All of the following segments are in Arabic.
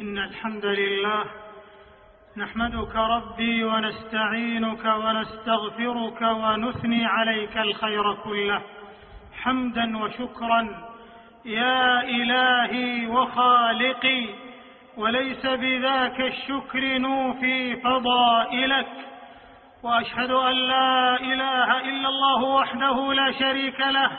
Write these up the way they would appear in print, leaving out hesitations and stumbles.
إن الحمد لله نحمدك ربي ونستعينك ونستغفرك ونثني عليك الخير كله حمدا وشكرا يا إلهي وخالقي، وليس بذاك الشكر نوفي فضائلك. وأشهد أن لا إله إلا الله وحده لا شريك له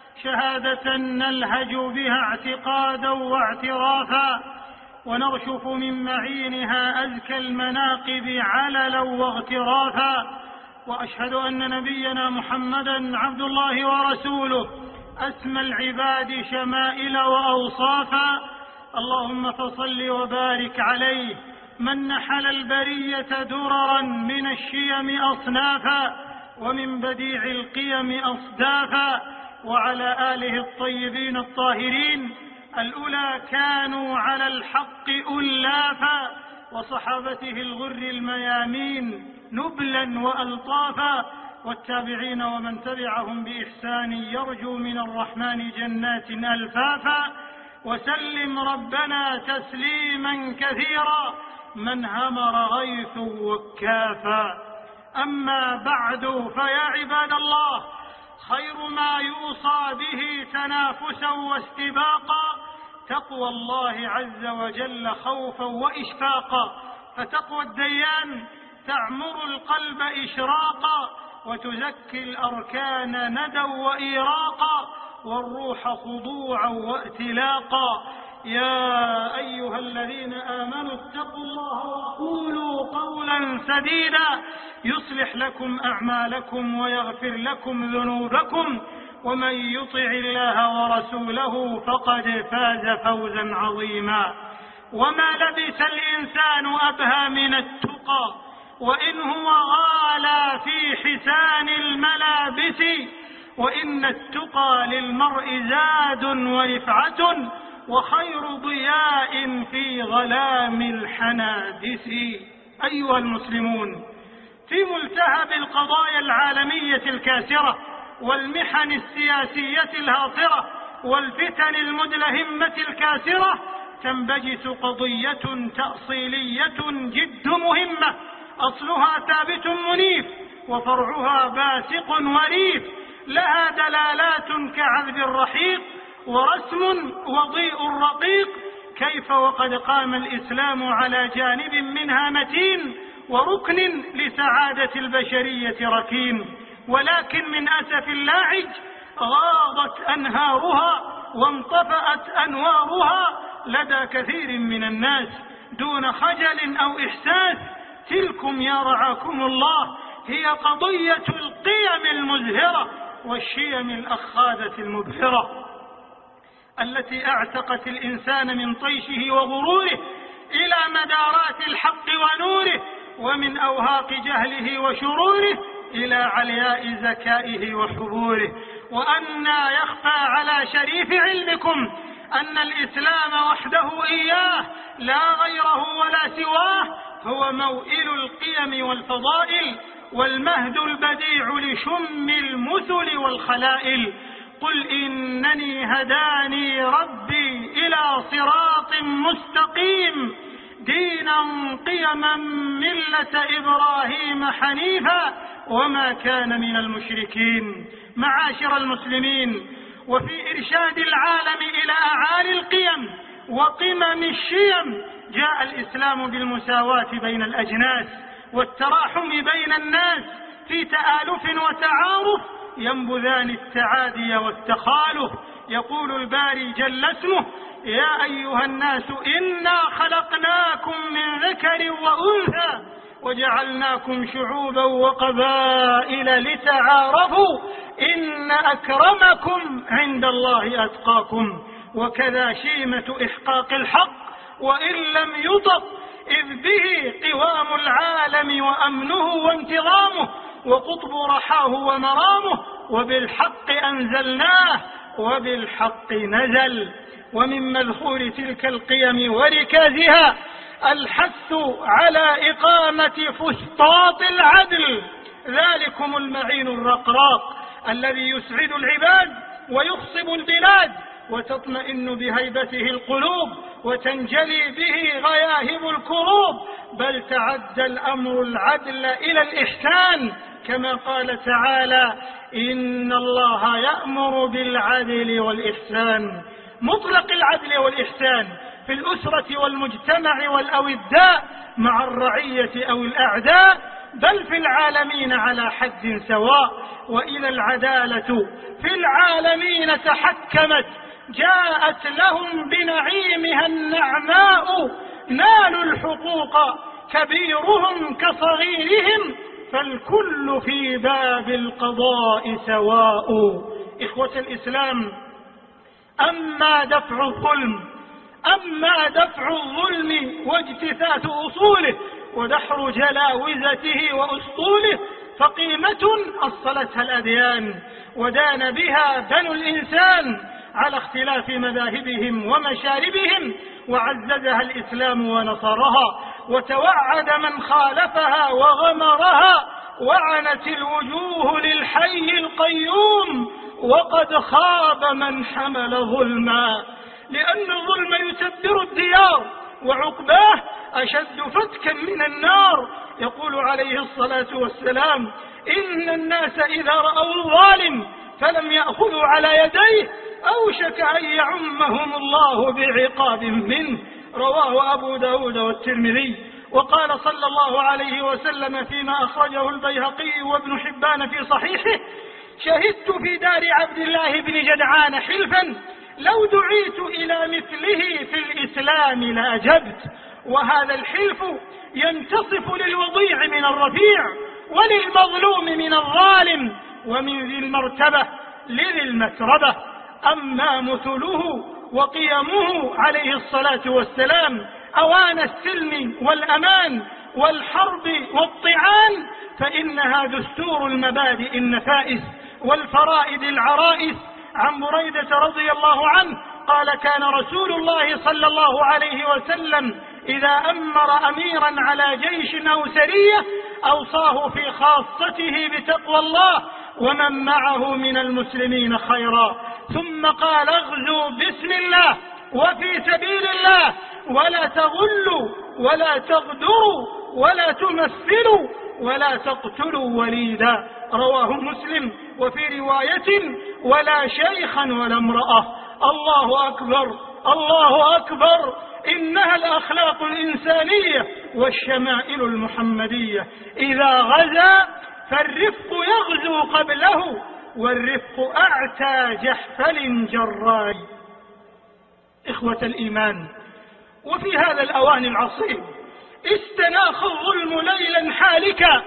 شهادة نلهج بها اعتقادا واعترافا، ونرشف من معينها أزكى المناقب عللا واغترافا. وأشهد أن نبينا محمدا عبد الله ورسوله أسمى العباد شمائل وأوصافا. اللهم فصل وبارك عليه من نحل البرية دررا من الشيم أصنافا ومن بديع القيم أصدافا، وعلى آله الطيبين الطاهرين الأولى كانوا على الحق ألافا، وصحابته الغر الميامين نبلا وألطافا، والتابعين ومن تبعهم بإحسان يرجو من الرحمن جنات ألفافا. وسلم ربنا تسليما كثيرا من همر غيث وكافا. أما بعد، فيا عباد الله، خير ما يوصى به تنافسا واستباقا تقوى الله عز وجل خوفا وإشفاقا، فتقوى الديان تعمر القلب إشراقا وتزكي الأركان ندا وإيراقا والروح خضوعا وائتلاقا. يا أيها الذين آمنوا اتقوا الله وقولوا قولا سديدا يصلح لكم أعمالكم ويغفر لكم ذنوبكم، ومن يطع الله ورسوله فقد فاز فوزا عظيما. وما لبث الإنسان أبهى من التقى، وإن هو غالى في حسان الملابس، وإن التقى للمرء زاد ورفعة وخير ضياء في ظلام الحنادس. أيها المسلمون، في ملتهب القضايا العالمية الكاسرة والمحن السياسية الهاطرة والفتن المدلهمة الكاسرة تنبجس قضية تأصيلية جد مهمة، أصلها ثابت منيف وفرعها باسق وريف، لها دلالات كعذب الرحيق ورسم وضيء رقيق. كيف وقد قام الإسلام على جانب منها متين وركن لسعادة البشرية ركين، ولكن من أسف اللاعج غاضت أنهارها وانطفأت أنوارها لدى كثير من الناس دون خجل أو إحساس. تلكم يا رعاكم الله هي قضية القيم المزهرة والشيم الأخاذة المبهرة التي اعتقت الإنسان من طيشه وغروره إلى مدارات الحق ونوره، ومن أوهاق جهله وشروره إلى علياء ذكائه وحبوره. وأنى يخفى على شريف علمكم أن الإسلام وحده إياه لا غيره ولا سواه هو موئل القيم والفضائل والمهد البديع لشم المثل والخلائل. قل إنني هداني ربي إلى صراط مستقيم دينا قيما ملة إبراهيم حنيفا وما كان من المشركين. معاشر المسلمين، وفي إرشاد العالم إلى أعالي القيم وقمم الشيم جاء الإسلام بالمساواة بين الأجناس والتراحم بين الناس في تآلف وتعارف ينبذان التعادي والتخالف. يقول الباري جل اسمه: يا أيها الناس إنا خلقناكم من ذكر وأنثى وجعلناكم شعوبا وقبائل لتعارفوا إن أكرمكم عند الله أتقاكم. وكذا شيمة إحقاق الحق وإن لم يطق، إذ به قوام العالم وأمنه وانتظامه وقطب رحاه ومرامه، وبالحق أنزلناه وبالحق نزل. ومن مذخور تلك القيم وركازها الحث على إقامة فسطاط العدل، ذلكم المعين الرقراق الذي يسعد العباد ويخصب البلاد وتطمئن بهيبته القلوب وتنجلي به غياهب الكروب، بل تعدى الأمر العدل إلى الإحسان، كما قال تعالى: إن الله يأمر بالعدل والإحسان. مطلق العدل والإحسان في الأسرة والمجتمع والأوداء مع الرعية أو الأعداء، بل في العالمين على حد سواء. وإذا العدالة في العالمين تحكمت جاءت لهم بنعيمها النعماء، نالوا الحقوق كبيرهم كصغيرهم، فالكل في باب القضاء سواء. إخوة الإسلام، أما دفع الظلم واجتثاث أصوله ودحر جلاوزته وأسطوله فقيمة أصلتها الأديان ودان بها بنو الإنسان على اختلاف مذاهبهم ومشاربهم، وعززها الإسلام ونصرها، وتوعد من خالفها وغمرها، وعنت الوجوه للحي القيوم، وقد خاب من حمل ظلما، لأن الظلم يتبر الديار وعقباه أشد فتكا من النار. يقول عليه الصلاة والسلام: إن الناس إذا رأوا الظالم فلم يأخذوا على يديه أوشك أن يعمهم الله بعقاب منه. رواه أبو داود والترمذي. وقال صلى الله عليه وسلم فيما أخرجه البيهقي وابن حبان في صحيحه: شهدت في دار عبد الله بن جدعان حلفا لو دعيت إلى مثله في الإسلام لأجبت. وهذا الحلف ينتصف للوضيع من الرفيع، وللمظلوم من الظالم، ومن ذي المرتبة لذي المتربة. أما مثله وقيمه عليه الصلاة والسلام أوان السلم والأمان والحرب والطعان، فإنها دستور المبادئ النفائس والفرائد العرائس. عن بريدة رضي الله عنه قال: كان رسول الله صلى الله عليه وسلم إذا أمر أميرا على جيش أو سرية أوصاه في خاصته بتقوى الله ومن معه من المسلمين خيرا، ثم قال: اغزوا بسم الله وفي سبيل الله، ولا تغلوا ولا تغدروا ولا تمثلوا ولا تقتلوا وليدا. رواه مسلم. وفي رواية: ولا شيخا ولا امرأة. الله أكبر الله أكبر، إنها الأخلاق الإنسانية والشمائل المحمدية. إذا غزا فالرفق يغزو قبله، والرفق أعتى جحفل جراي. إخوة الإيمان، وفي هذا الأوان العصيب استناخ الظلم ليلا حالكا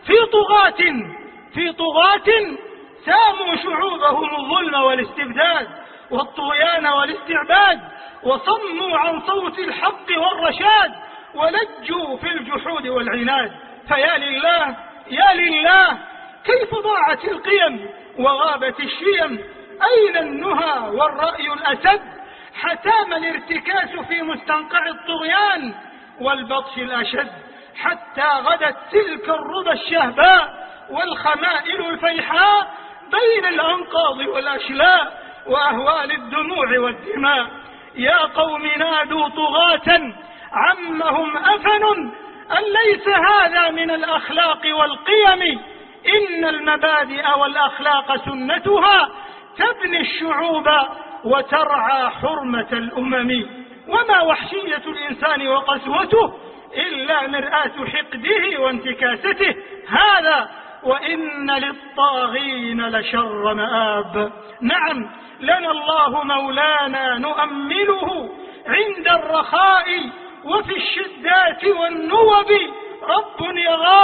في طغاة ساموا شعوبهم الظلم والاستبداد والطغيان والاستعباد، وصموا عن صوت الحق والرشاد، ولجوا في الجحود والعناد. فيا لله يا لله، كيف ضاعت القيم وغابت الشيم؟ أين النهى والرأي الأسد؟ حتام الارتكاس في مستنقع الطغيان والبطش الأشد، حتى غدت تلك الربى الشهباء والخمائل الفيحاء بين الأنقاض والأشلاء وأهوال الدموع والدماء. يا قوم نادوا طغاة عمهم أفن، أليس هذا من الأخلاق والقيم؟ إن المبادئ والأخلاق سنتها تبني الشعوب وترعى حرمة الأمم. وما وحشية الإنسان وقسوته إلا مرآة حقده وانتكاسته هذا، وإن للطاغين لشر مآب. نعم، لنا الله مولانا نؤمله عند الرخاء وفي الشدات والنوب. رب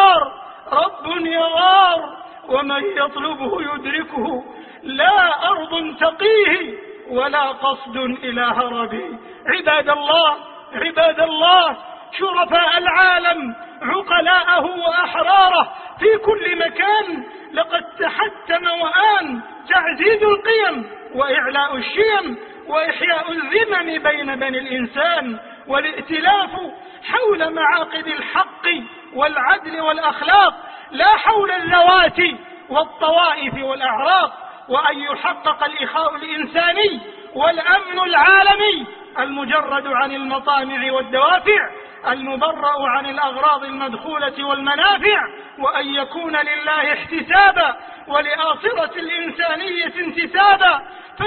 يغار ومن يطلبه يدركه، لا أرض تقيه ولا قصد إلى هرب. عباد الله، شرفاء العالم، عقلاءه وأحراره في كل مكان، لقد تحتم وآن تعزيز القيم وإعلاء الشيم وإحياء الذمم بين بني الإنسان، والائتلاف حول معاقد الحق والعدل والأخلاق، لا حول الذوات والطوائف والأعراق، وأن يحقق الإخاء الإنساني والأمن العالمي المجرد عن المطامع والدوافع، المبرأ عن الأغراض المدخولة والمنافع، وأن يكون لله احتسابا ولآصرة الإنسانية انتسابا.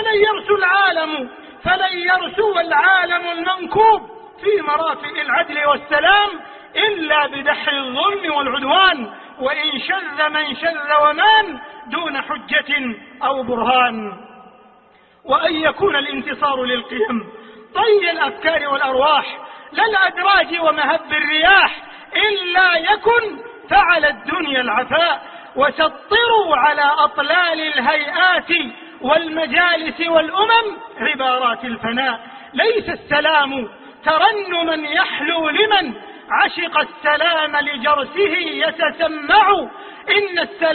فلن يرسو العالم المنكوب في مرافئ العدل والسلام إلا بدحر الظلم والعدوان، وإن شذ من شذ ومان دون حجة أو برهان. وأن يكون الانتصار للقيم طي الأفكار والأرواح لا الأدراج ومهب الرياح، إلا يكن فعل الدنيا العفاء وسطروا على أطلال الهيئات والمجالس والأمم عبارات الفناء. ليس السلام ترنما يحلو لمن عشق السلام لجرسه يتسمع، إن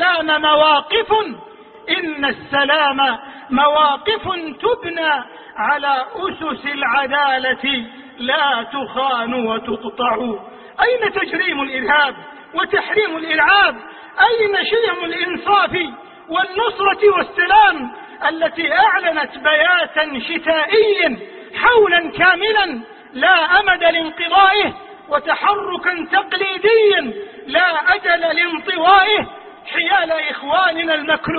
السلام مواقف تبنى على أسس العدالة لا تخان وتقطع. أين تجريم الإرهاب وتحريم الإرعاب؟ أين شيم الإنصاف والنصرة والسلام التي أعلنت بياتا شتائيا حولا كاملا لا أمد لانقضائه، وتحركا تقليديا لا أجل لانطوائه، حيال إخواننا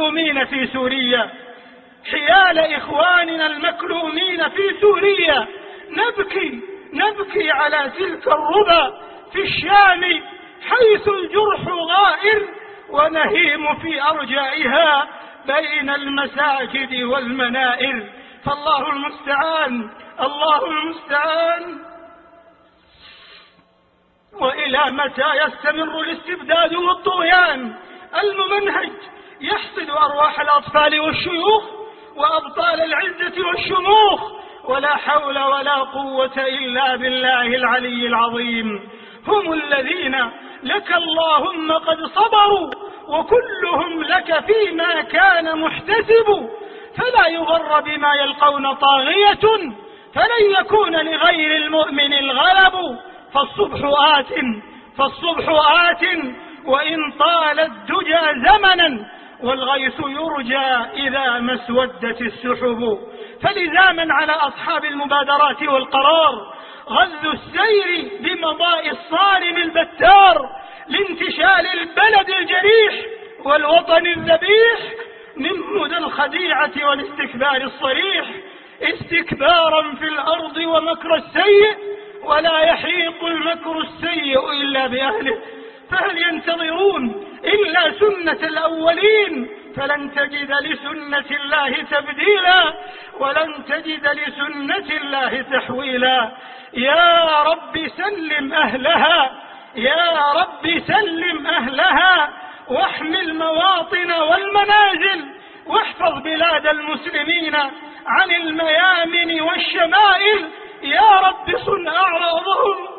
المكلومين في سوريا نبكي على تلك الربا في الشام حيث الجرح غائر، ونهيم في أرجائها بين المساجد والمنائر. فالله المستعان، الله المستعان. وإلى متى يستمر الاستبداد والطغيان الممنهج يحصد أرواح الأطفال والشيوخ وأبطال العزة والشموخ؟ ولا حول ولا قوة إلا بالله العلي العظيم. هم الذين لك اللهم قد صبروا، وكلهم لك فيما كان محتسب، فلا يغر بما يلقون طاغية، فلن يكون لغير المؤمن الغلب. فالصبح آت وإن طال الدجى زمنا، والغيث يرجى إذا ما اسودت السحب. فلزاما على أصحاب المبادرات والقرار غزوا السير بمضاء الصارم البتار لانتشال البلد الجريح والوطن الذبيح من مدى الخديعة والاستكبار الصريح، استكبارا في الأرض ومكر السيء، ولا يحيق المكر السيء إلا بأهله. فهل ينتظرون إلا سنة الأولين؟ فلن تجد لسنة الله تبديلا، ولن تجد لسنة الله تحويلا. يا رب سلم أهلها، يا رب سلم أهلها، واحم المواطن والمنازل، واحفظ بلاد المسلمين عن الميامن والشمائل. يا رب صن أعراضهم،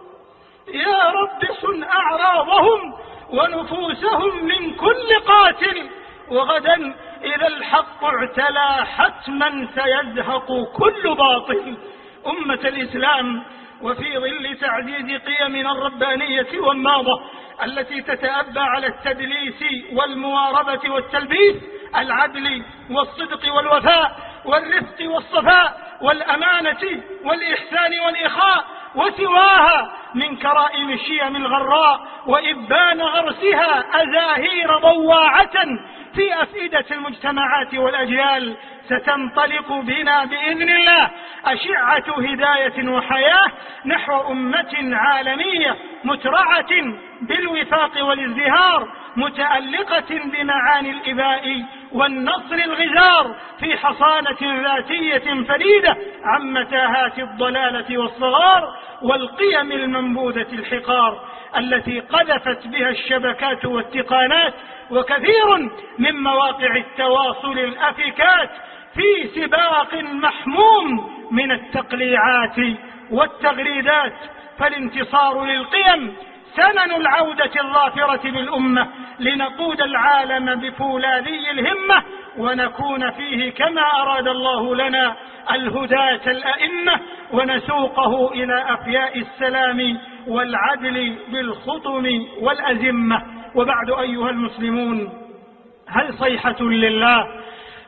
يا رب صن أعراضهم ونفوسهم من كل قاتل. وغدا إذا الحق اعتلى حتما سيزهق كل باطل. أمة الإسلام، وفي ظل تعزيز قيمنا الربانية والنهضة التي تتأبى على التدليس والمواربة والتلبيس، العدل والصدق والوفاء والرفق والصفاء والأمانة والإحسان والإخاء وسواها من كرائم الشيم الغراء وإبان غرسها أزاهير ضواعة في أفئدة المجتمعات والأجيال، ستنطلق بنا بإذن الله أشعة هداية وحياة نحو أمة عالمية مترعة بالوفاق والازدهار، متألقة بمعاني الإباء والنصر الغزار، في حصانة ذاتية فريدة عن متاهات الضلالة والصغار والقيم المنبوذة الحقار التي قذفت بها الشبكات والتقانات وكثير من مواقع التواصل الأفكات في سباق محموم من التقليعات والتغريدات. فالانتصار للقيم سنن العودة الظافرة بالأمة، لنقود العالم بفولاذي الهمة، ونكون فيه كما أراد الله لنا الهداة الأئمة، ونسوقه إلى أفياء السلام والعدل بالخطم والأزمة. وبعد أيها المسلمون، هل صيحة لله،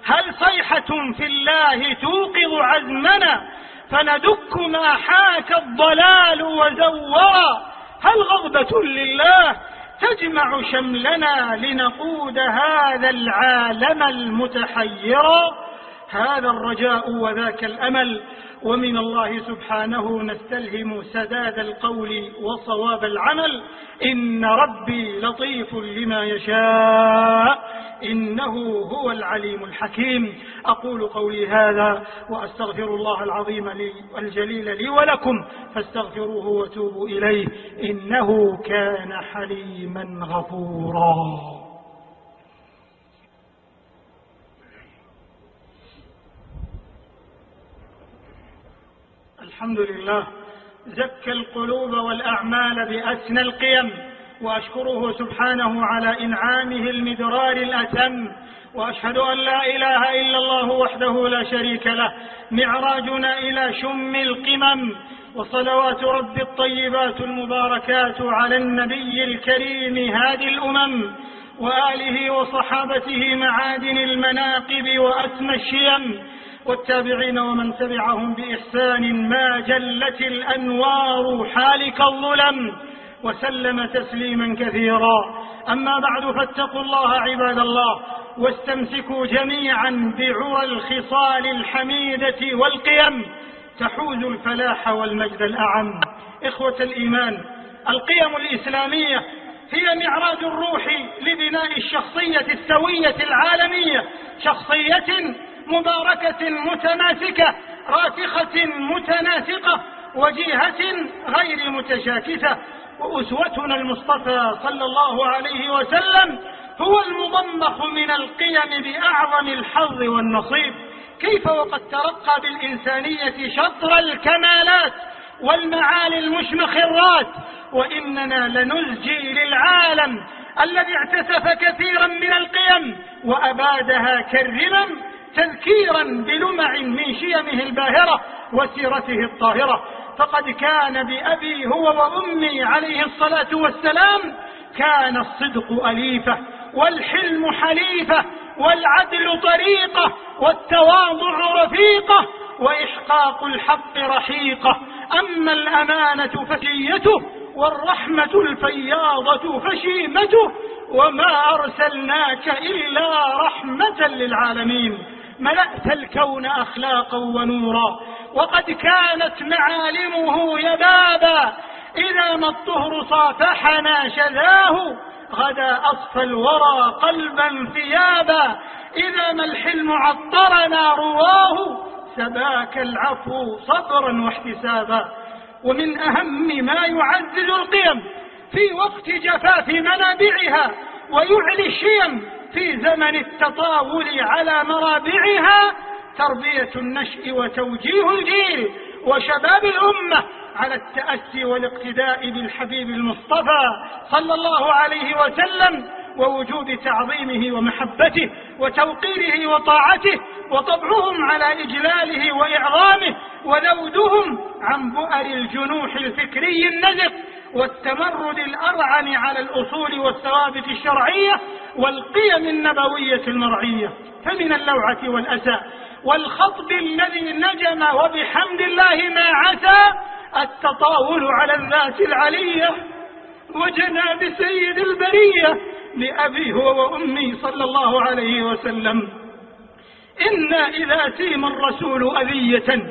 هل صيحة في الله توقظ عزمنا فندك ما حاك الضلال وزورا؟ هل غضبة لله تجمع شملنا لنقود هذا العالم المتحيرا؟ هذا الرجاء وذاك الأمل، ومن الله سبحانه نستلهم سداد القول وصواب العمل. إن ربي لطيف لما يشاء إنه هو العليم الحكيم. أقول قولي هذا وأستغفر الله العظيم لي الجليل لي ولكم، فاستغفروه وتوبوا إليه إنه كان حليما غفورا. الحمد لله زكى القلوب والأعمال بأسنى القيم، وأشكره سبحانه على إنعامه المدرار الأتم، وأشهد أن لا إله إلا الله وحده لا شريك له معراجنا إلى شم القمم. وصلوات رب الطيبات المباركات على النبي الكريم هادي الأمم، وآله وصحابته معادن المناقب وأسمى الشيم، والتابعين ومن تبعهم بإحسان ما جلت الأنوار حالك الظلم، وسلم تسليما كثيرا. أما بعد، فاتقوا الله عباد الله، واستمسكوا جميعا بعرى الخصال الحميدة والقيم تحوز الفلاح والمجد الأعم. إخوة الإيمان، القيم الإسلامية هي معراج الروح لبناء الشخصية السوية العالمية، شخصية مباركة متماسكة راسخة متناسقة وجيهة غير متشاكسة. وأسوتنا المصطفى صلى الله عليه وسلم هو المضمخ من القيم بأعظم الحظ والنصيب. كيف وقد ترقى بالإنسانية شطر الكمالات والمعالي المشمخرات، وإننا لنزجي للعالم الذي اعتسف كثيرا من القيم وأبادها كالرمم تذكيرا بلمع من شيمه الباهرة وسيرته الطاهرة. فقد كان بأبي هو وأمي عليه الصلاة والسلام كان الصدق أليفة، والحلم حليفة، والعدل طريقة، والتواضع رفيقة، وإحقاق الحق رحيقة. أما الأمانة فشيته، والرحمة الفياضة فشيمته، وما أرسلناك إلا رحمة للعالمين. ملأت الكون أخلاقا ونورا، وقد كانت معالمه يبابا. إذا ما الطهر صافحنا شذاه، غدا أصفى الورى قلبا ثيابا. إذا ما الحلم عطرنا رواه، سباك العفو صبرا واحتسابا. ومن أهم ما يعزز القيم في وقت جفاف منابعها ويعلي الشيم في زمن التطاول على مرابعها تربية النشء وتوجيه الجيل وشباب الأمة على التأسي والاقتداء بالحبيب المصطفى صلى الله عليه وسلم، ووجوب تعظيمه ومحبته وتوقيره وطاعته، وطبعهم على إجلاله وإعظامه، وذودهم عن بؤر الجنوح الفكري النزق والتمرد الأرعن على الأصول والثوابت الشرعية والقيم النبوية المرعية. فمن اللوعة والأسى والخطب الذي نجم وبحمد الله ما عسى التطاول على الذات العلية وجناب سيد البرية لأبي هو وأمي صلى الله عليه وسلم. إنا إذا سيم الرسول أذية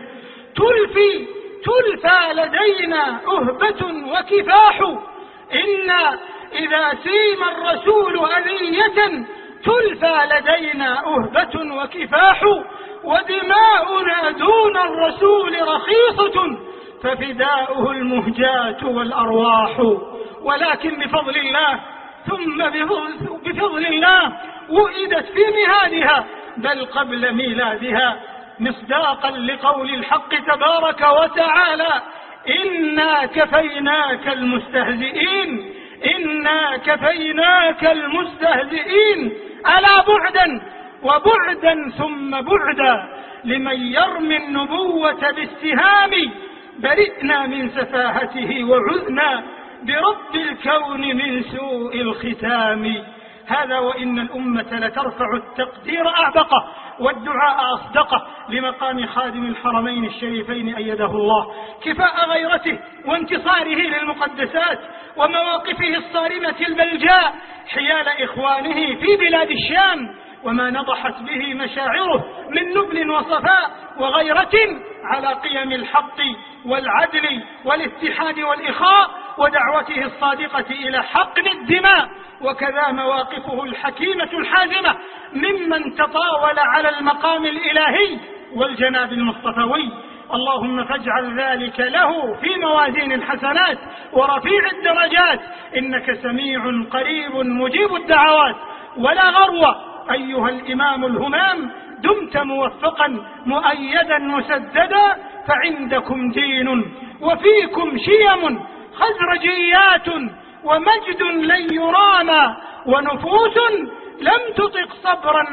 تلفى لدينا أهبة وكفاح. إنا إذا سيم الرسول أذية تلفى لدينا أهبة وكفاح، ودماؤنا دون الرسول رخيصة ففداؤه المهجات والأرواح. ولكن بفضل الله ثم بفضل الله وئدت في مهادها بل قبل ميلادها، مصداقا لقول الحق تبارك وتعالى: إنا كفيناك المستهزئين، إنا كفيناك المستهزئين. ألا بعدا وبعدا ثم بعدا لمن يرمي النبوة باستهام، برئنا من سفاهته وعذنا برب الكون من سوء الختام. هذا وإن الأمة لترفع التقدير أعبقه والدعاء أصدقه لمقام خادم الحرمين الشريفين أيده الله، كفاء غيرته وانتصاره للمقدسات ومواقفه الصارمة الملجاء حيال إخوانه في بلاد الشام، وما نضحت به مشاعره من نبل وصفاء وغيرة على قيم الحق والعدل والاتحاد والإخاء ودعوته الصادقة إلى حقن الدماء، وكذا مواقفه الحكيمة الحازمة ممن تطاول على المقام الإلهي والجناب المصطفوي. اللهم فاجعل ذلك له في موازين الحسنات ورفيع الدرجات، إنك سميع قريب مجيب الدعوات. ولا غرو أيها الإمام الهمام، دمت موفقا مؤيدا مسددا، فعندكم دين وفيكم شيم خزرجيات ومجد لن يرامى، ونفوس لم تطق صبرا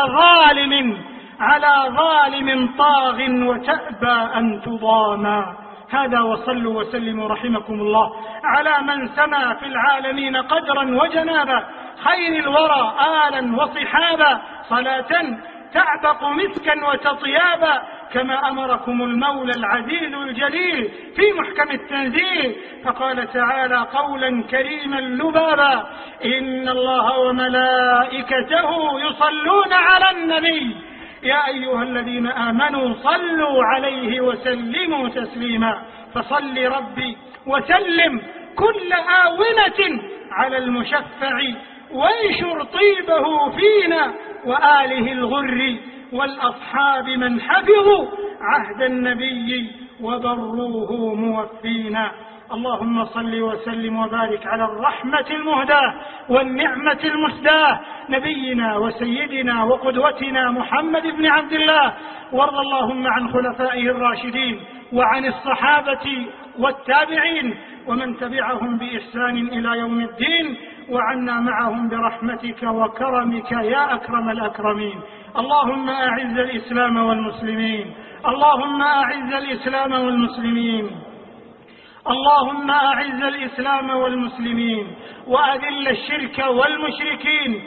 على ظالم طاغ وتأبى أن تضامى. هذا، وصلوا وسلموا رحمكم الله على من سما في العالمين قدرا وجنابا، خير الورى آلا وصحابا، صلاة تعبق مسكا وتطيابا، كما أمركم المولى العزيز الجليل في محكم التنزيل، فقال تعالى قولا كريما لبابا: إن الله وملائكته يصلون على النبي يا أيها الذين آمنوا صلوا عليه وسلموا تسليما. فصل ربي وسلم كل آونة على المشفع، وانشر طيبه فينا وآله الغر والأصحاب من حفظوا عهد النبي وبروه موفينا. اللهم صل وسلم وبارك على الرحمة المهداة والنعمة المسداة نبينا وسيدنا وقدوتنا محمد بن عبد الله، وارض اللهم عن خلفائه الراشدين وعن الصحابة والتابعين ومن تبعهم بإحسان إلى يوم الدين، وعنا معهم برحمتك وكرمك يا أكرم الأكرمين. اللهم أعز الإسلام والمسلمين، اللهم أعز الإسلام والمسلمين، اللهم أعز الإسلام والمسلمين، وأذل الشرك والمشركين،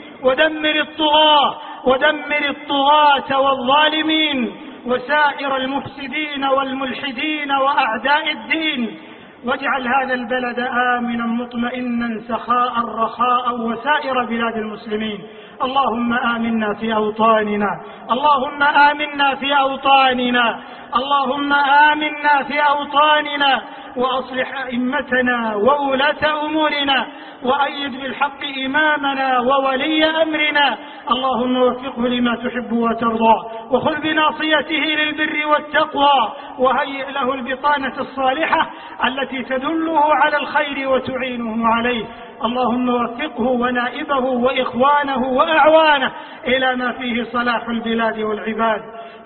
ودمر الطغاة والظالمين وسائر المفسدين والملحدين وأعداء الدين، واجعل هذا البلد آمنا مطمئنا سخاء رخاء وسائر بلاد المسلمين. اللهم آمنا في أوطاننا، اللهم آمنا في أوطاننا، اللهم آمنا في أوطاننا، وأصلح أئمتنا وولاة أمورنا، وأيد بالحق إمامنا وولي أمرنا. اللهم وفقه لما تحب وترضى، وخذ بناصيته للبر والتقوى، وهيئ له البطانة الصالحة التي تدله على الخير وتعينه عليه. اللهم وفقه ونائبه وإخوانه وأعوانه إلى ما فيه صلاح البلاد والعباد.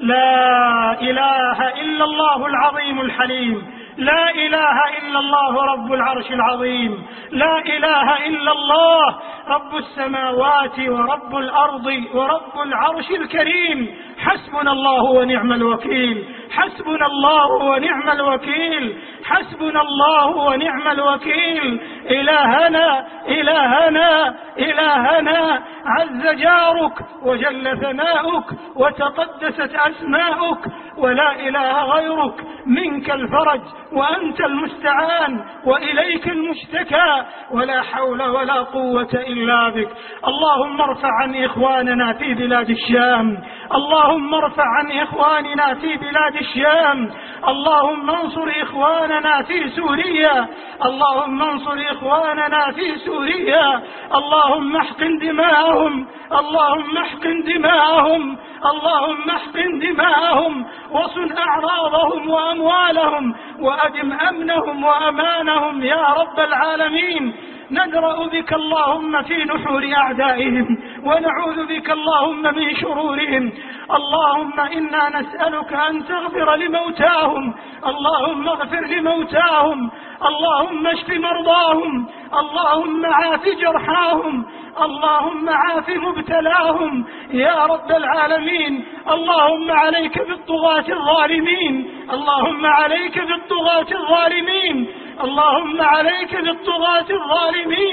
لا إله إلا الله العظيم الحليم، لا إله إلا الله رب العرش العظيم، لا إله إلا الله رب السماوات ورب الأرض ورب العرش الكريم. حسبنا الله ونعم الوكيل، حسبنا الله ونعم الوكيل، حسبنا الله ونعم الوكيل. إلهنا إلهنا إلهنا، عز جارك وجل ثناؤك وتقدست أسماؤك، ولا إله غيرك، منك الفرج وأنت المستعان وإليك المشتكى، ولا حول ولا قوة إلا بك. اللهم ارفع عن إخواننا في بلاد الشام، اللهم ارفع عن إخواننا في بلاد الشام، اللهم انصر إخواننا في سوريا، اللهم انصر إخواننا في سوريا، اللهم احقن دماءهم، اللهم احقن دماءهم، اللهم احقن دماءهم، وصن أعراضهم وأموالهم، وأدم أمنهم وأمانهم يا رب العالمين. ندرأ بك اللهم في نحور أعدائهم، ونعوذ بك اللهم من شرورهم. اللهم إنا نسألك أن تغفر لموتاهم، اللهم اغفر لموتاهم، اللهم اشف مرضاهم، اللهم عاف جرحاهم، اللهم عاف مبتلاهم يا رب العالمين. اللهم عليك بالطغاة الظالمين، اللهم عليك بالطغاة الظالمين، اللهم عليك بالطغاة الظالمين.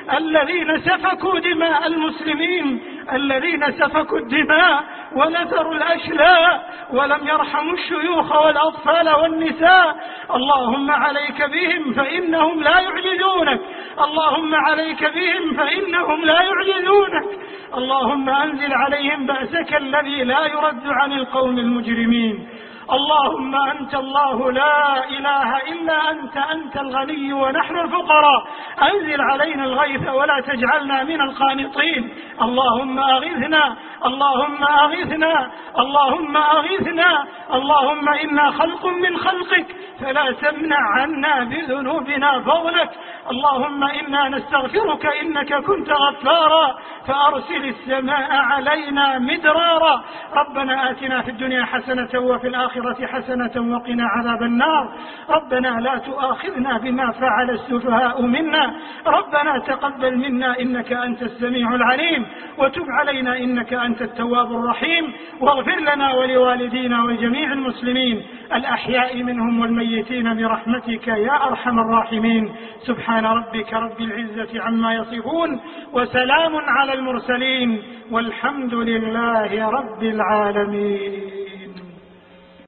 الذين سفكوا دماء المسلمين، الذين سفكوا الدماء ونثروا الأشلاء ولم يرحموا الشيوخ والأطفال والنساء. اللهم عليك بهم فإنهم لا يعجزونك، اللهم عليك بهم فإنهم لا يعجزونك. اللهم أنزل عليهم بأسك الذي لا يرد عن القوم المجرمين. اللهم أنت الله لا إله إلا أنت الغني ونحن الفقراء، أنزل علينا الغيث ولا تجعلنا من القانطين. اللهم أغثنا، اللهم أغثنا، اللهم أغثنا. اللهم إنا خلق من خلقك فلا تمنع عنا بذنوبنا فضلك. اللهم إنا نستغفرك إنك كنت غفارا فأرسل السماء علينا مدرارا. ربنا آتنا في الدنيا حسنة وفي الآخرة حسنة وقنا عذاب النار. ربنا لا تؤاخذنا بما فعل السفهاء منا، ربنا تقبل منا إنك أنت السميع العليم، وتب علينا إنك أنت التواب الرحيم، واغفر لنا ولوالدينا ولجميع المسلمين الأحياء منهم والميتين برحمتك يا أرحم الراحمين. سبحان ربك رب العزة عما يصفون، وسلام على المرسلين، والحمد لله رب العالمين.